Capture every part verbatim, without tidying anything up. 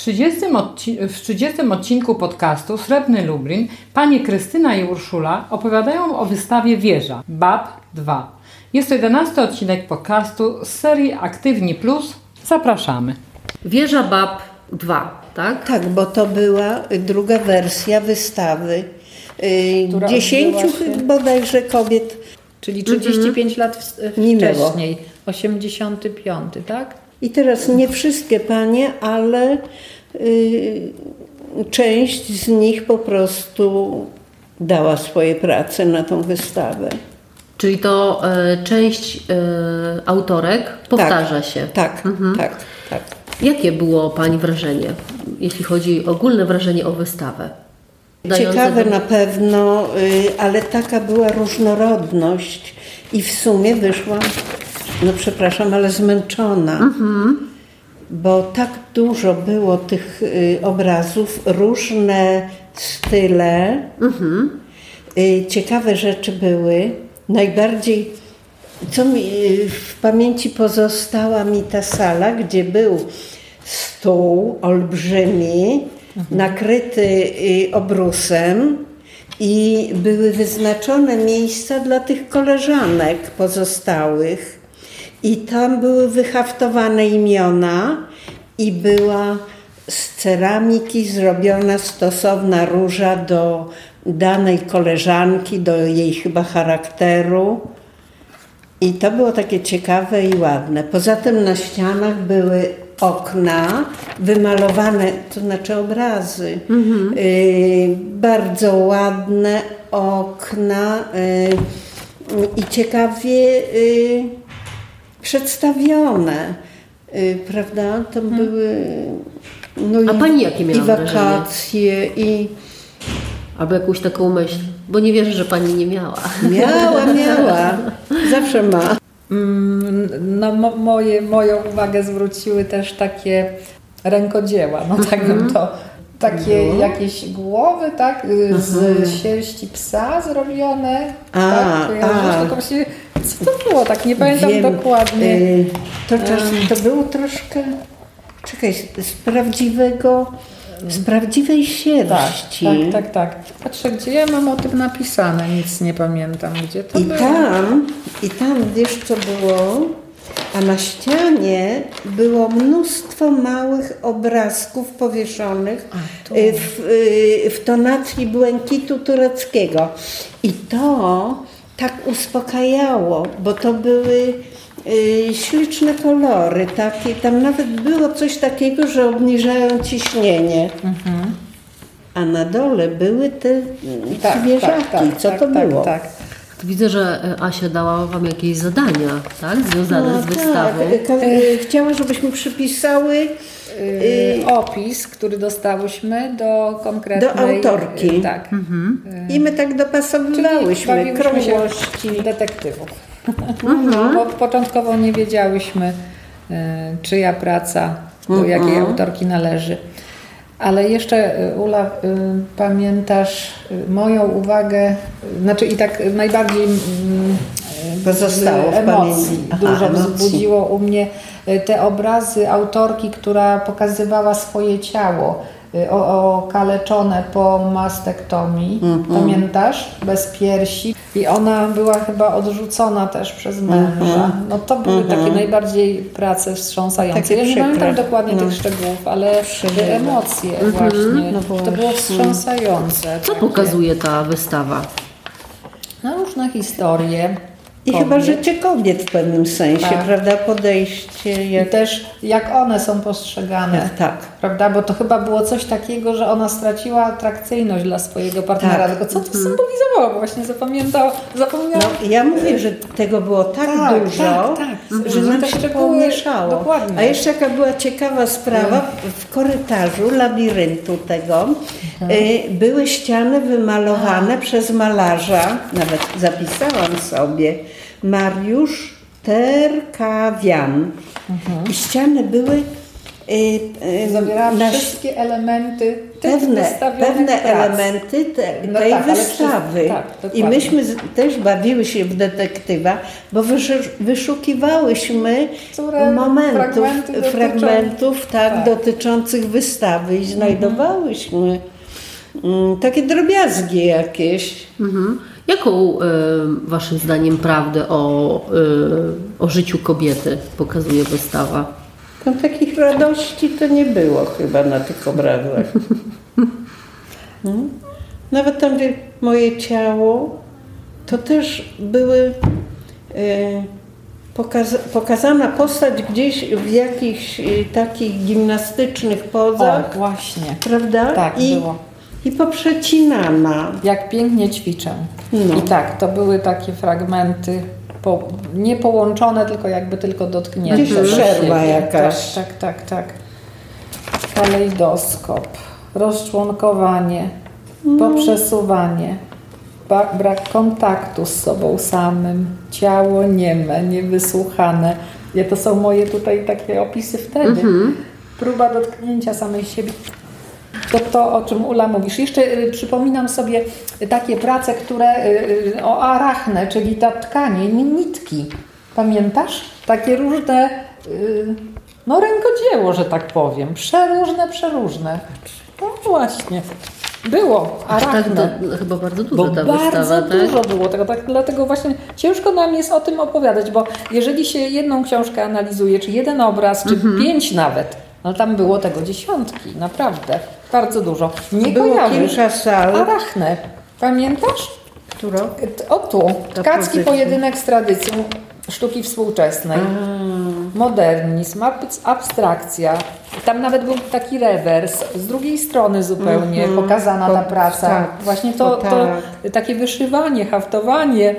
trzydziestym, odci- w trzydziestym odcinku podcastu Srebrny Lublin panie Krystyna i Urszula opowiadają o wystawie Wieża Bab dwa. Jest to jedenasty odcinek podcastu z serii Aktywni Plus. Zapraszamy. Wieża Bab dwa, tak? Tak, bo to była druga wersja wystawy. Yy, dziesięciu się... bodajże kobiet. Czyli trzydzieści pięć mm-hmm. lat wcześniej, osiemdziesiąty piąty, tak? I teraz nie wszystkie panie, ale yy, część z nich po prostu dała swoje prace na tą wystawę. Czyli to y, część y, autorek powtarza tak, się. Tak, mhm. tak, tak. Jakie było pani wrażenie, jeśli chodzi o ogólne wrażenie o wystawę? Ciekawe do... na pewno, y, ale taka była różnorodność i w sumie wyszłam, no przepraszam, ale zmęczona, mhm. bo tak dużo było tych y, obrazów, różne style, mhm. y, ciekawe rzeczy były. Najbardziej, co mi y, w pamięci pozostała mi ta sala, gdzie był stół olbrzymi, nakryty obrusem i były wyznaczone miejsca dla tych koleżanek pozostałych i tam były wyhaftowane imiona i była z ceramiki zrobiona stosowna róża do danej koleżanki, do jej chyba charakteru i to było takie ciekawe i ładne. Poza tym na ścianach były okna wymalowane, to znaczy obrazy, mm-hmm. y, bardzo ładne okna y, i ciekawie y, przedstawione, y, prawda? To hmm. były no A i, pani jakie miała i wakacje wrażenie? i albo jakąś taką myśl, bo nie wierzę, że pani nie miała. Miała, miała, zawsze ma. No mo, moje, moją uwagę zwróciły też takie rękodzieła, no tak bym to, takie no. jakieś głowy, tak, z Aha. sierści psa zrobione, a, tak, a. tylko właśnie, co to było, tak, nie pamiętam Wiem, dokładnie. Y, to, czas, to było troszkę, czekaj, z prawdziwego, z prawdziwej sierści. Tak, tak, tak, tak. Patrzę, gdzie ja mam o tym napisane, nic nie pamiętam, gdzie to I było. tam, i tam, wiesz co było? A na ścianie było mnóstwo małych obrazków powieszonych A, w, w tonacji błękitu tureckiego. I to tak uspokajało, bo to były y, śliczne kolory. Takie, tam nawet było coś takiego, że obniżają ciśnienie. Mhm. A na dole były te tak, zwierzaki. Tak, tak, Co tak, to tak, było? Tak, tak. Widzę, że Asia dała wam jakieś zadania, tak? Związane no, z wystawą. Tak. Chciała, żebyśmy przypisały yy, opis, który dostałyśmy do konkretnej... Do autorki. Yy, tak. Mhm. I my tak dopasowywałyśmy krągłości detektywów. Mhm. Bo początkowo nie wiedziałyśmy, yy, czyja praca do mhm. jakiej autorki należy. Ale jeszcze, Ula, y, pamiętasz y, moją uwagę, y, znaczy i tak najbardziej y, pozostało w emocji Aha, dużo emocji. wzbudziło u mnie y, te obrazy autorki, która pokazywała swoje ciało, y, o, okaleczone po mastektomii, mm-hmm. pamiętasz? Bez piersi. I ona była chyba odrzucona też przez męża. Mm-hmm. No to były mm-hmm. takie najbardziej prace wstrząsające. Takie ja nie przykre. pamiętam dokładnie no. tych szczegółów, ale te emocje mm-hmm. właśnie. No to było wstrząsające. Co takie. Pokazuje ta wystawa? No różne historie. I kobiet. Chyba życie kobiet w pewnym sensie, tak. prawda? Podejście. Jak... I też jak one są postrzegane. Tak, tak. Prawda? Bo to chyba było coś takiego, że ona straciła atrakcyjność dla swojego partnera. Tak. Tylko co to symbolizowało? Bo właśnie zapamiętała. zapomniałam. No, ja mówię, że tego było tak, tak dużo, tak, tak. że nam się pomieszało. Dokładnie. A jeszcze jaka była ciekawa sprawa, w korytarzu labiryntu tego mhm. y, były ściany wymalowane A. przez malarza, nawet zapisałam sobie, Mariusz Terkawian. Mhm. I ściany były Zawierała nasz- wszystkie elementy tych pewne, wystawionych pewne prac. elementy te, No tej tak, ale wystawy. wszyscy- tak, I dokładnie. myśmy z, też bawiły się w detektywa, bo wyszu- wyszukiwałyśmy Które momentów, fragmenty dotyczą- fragmentów tak, tak. dotyczących wystawy i znajdowałyśmy mm, takie drobiazgi jakieś. Mhm. Jaką e, waszym zdaniem prawdę o, e, o życiu kobiety pokazuje wystawa? Tam takich radości to nie było chyba na tych obrazach. Mm. Nawet tam, gdzie moje ciało, to też były e, pokaza- pokazana postać gdzieś w jakichś e, takich gimnastycznych O, pozach, właśnie. prawda? Tak, I, było. I poprzecinana. Jak pięknie ćwiczę. No. I tak, to były takie fragmenty po, nie połączone, tylko jakby tylko dotknięte. Gdzieś do przerwa siebie. jakaś. Tak, tak, tak, tak. Kalejdoskop, rozczłonkowanie, poprzesuwanie, ba- brak kontaktu z sobą samym, ciało nieme, niewysłuchane. Ja, to są moje tutaj takie opisy wtedy. Próba dotknięcia samej siebie. To to, o czym Ula mówisz. Jeszcze y, przypominam sobie takie prace, które y, y, o arachne, czyli ta tkanie, ni- nitki. Pamiętasz? Takie różne, y, no rękodzieło, że tak powiem. Przeróżne, przeróżne. No właśnie. Było Aż tak arachne. to, chyba bardzo Bo dużo ta bardzo wystawa, tak? dużo było tego, tak, dlatego właśnie ciężko nam jest o tym opowiadać, bo jeżeli się jedną książkę analizuje, czy jeden obraz, czy Mhm. pięć nawet, no tam było tego dziesiątki, naprawdę, bardzo dużo. Nie Było kojarzysz. kilka sal. Arachne, pamiętasz? Którą? O tu, Ta tkacki pozycja. pojedynek z tradycją sztuki współczesnej. Modernizm, ab- abstrakcja. Tam nawet był taki rewers, z drugiej strony zupełnie Mhm. pokazana ta Po- praca. tak, Właśnie to, to to tak. takie wyszywanie, haftowanie.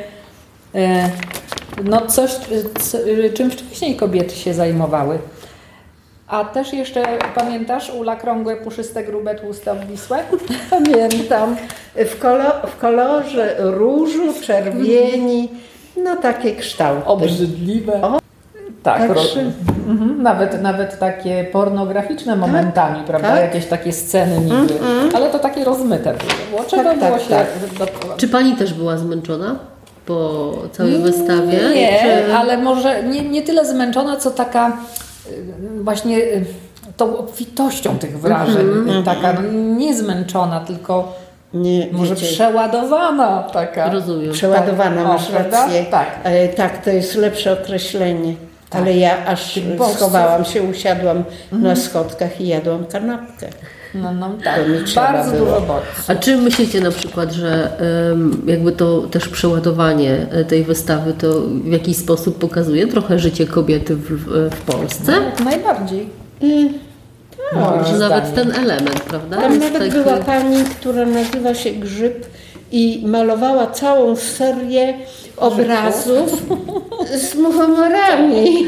E, no coś, co, czym wcześniej kobiety się zajmowały. A też jeszcze pamiętasz, Ula, krągłe, puszyste, grube, tłuste, obwisłe? Pamiętam. W, kolo- w kolorze różu, czerwieni, no takie kształty. Obrzydliwe. O, tak, także- ro- mhm, nawet, nawet takie pornograficzne momentami, prawda? tak. Jakieś takie sceny niby. Ale to takie rozmyte było. Czego Tak, tak, było się tak. do... Czy pani też była zmęczona po całej wystawie? Nie, Czy... ale może nie, nie tyle zmęczona, co taka y, właśnie y, tą obfitością tych wrażeń. Taka no, nie zmęczona, tylko Nie, może wiecie, przeładowana taka. Rozumiem. przeładowana, Tak. masz O, prawda? rację. Tak. E, tak, to jest lepsze określenie. Ale ja aż Tych bodźców. schowałam się, usiadłam na schodkach i jadłam kanapkę. No, no tak, To mi trzeba bardzo było. dużo bodźców. A czy myślicie na przykład, że em, jakby to też przeładowanie e, tej wystawy to w jakiś sposób pokazuje trochę życie kobiety w, w, w Polsce? Jak najbardziej. No, Moim że nawet zdaniem. ten element, prawda? Tam Jest nawet taki- była pani, która nazywa się Grzyb i malowała całą serię obrazów z muchomorami.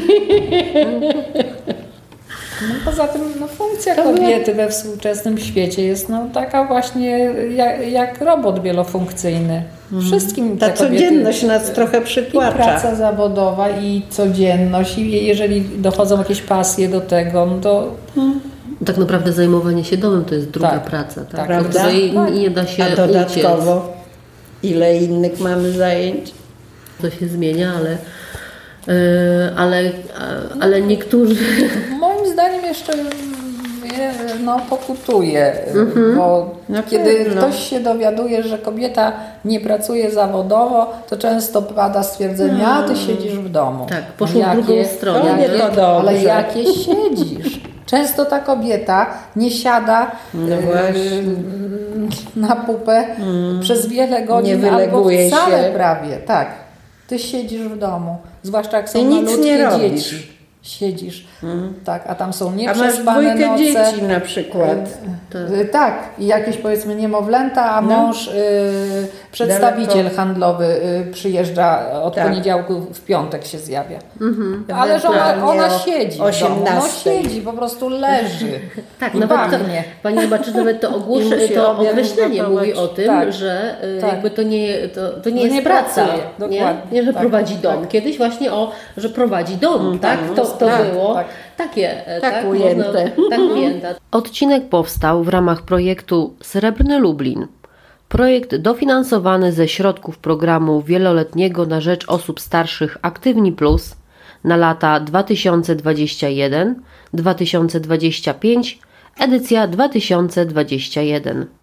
No, poza tym no, funkcja To była- kobiety we współczesnym świecie jest no, taka właśnie jak, jak robot wielofunkcyjny. Wszystkim Ta te kobiety, codzienność nas trochę i przytłacza. praca zawodowa, i codzienność, i jeżeli dochodzą jakieś pasje do tego, no to Tak naprawdę zajmowanie się domem to jest druga Tak, praca, tak? tak, prawda? Od której Tak. nie da się A uciec. dodatkowo ile innych mamy zajęć? To się zmienia, ale, e, ale, a- ale niektórzy... moim zdaniem jeszcze wie, no, pokutuje, bo Na kiedy pewno. ktoś się dowiaduje, że kobieta nie pracuje zawodowo, to często pada stwierdzenie, a ty siedzisz w domu. Tak, poszło w drugą stronę, To nie to dobrze. Ale jakie siedzisz? Często ta kobieta nie siada No y, właśnie. na pupę przez wiele godzin, Nie albo wyleguje wcale się. prawie. Tak. Ty siedzisz w domu, zwłaszcza jak są I nic malutkie nie robisz. dzieci. Siedzisz, tak, a tam są A masz nieprzespane dwójkę noce. dzieci na przykład. Y, Tak, i jakieś powiedzmy niemowlęta, a No. mąż, y, przedstawiciel Daleko. handlowy y, przyjeżdża od Tak. poniedziałku, w piątek się zjawia. Ale że ona, Ewentualnie ona o siedzi w domu, no osiemnastej. siedzi, po prostu leży. Tak, I nawet to, pachnie. pani zobaczy, nawet to I ogłoszy, musi to obiad określenie ugotować. mówi o tym, Tak. że y, Tak. jakby to nie, to, to nie No jest nie praca, pracuje, nie? dokładnie. nie, że Tak, prowadzi dom. tak. Kiedyś właśnie o, że prowadzi dom, tak? To, to tak, było. tak. Takie, e, Tak tak, ujęte. Można, tak ujęte. Odcinek powstał w ramach projektu Srebrny Lublin. Projekt dofinansowany ze środków programu wieloletniego na rzecz osób starszych Aktywni Plus na lata dwa tysiące dwudziesty pierwszy do dwa tysiące dwudziestego piątego, edycja dwa tysiące dwudziesty pierwszy.